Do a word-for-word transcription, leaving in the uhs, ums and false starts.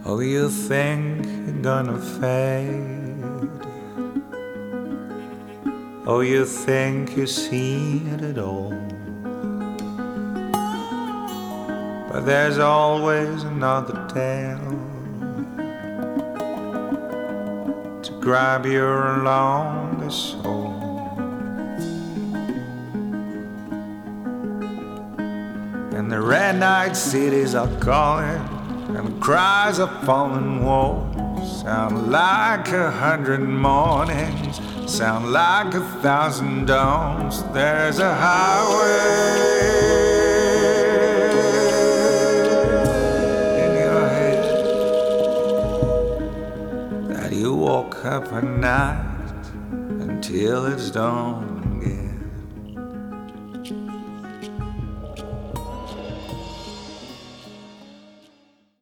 Oh, you think you're gonna fade? Oh, you think you see it at all? But there's always another tale to grab your longest soul. And the red night cities are calling, and the cries of fallen walls sound like a hundred mornings, sound like a thousand dawns. There's a highway in your head that you walk up at night until it's dawn again.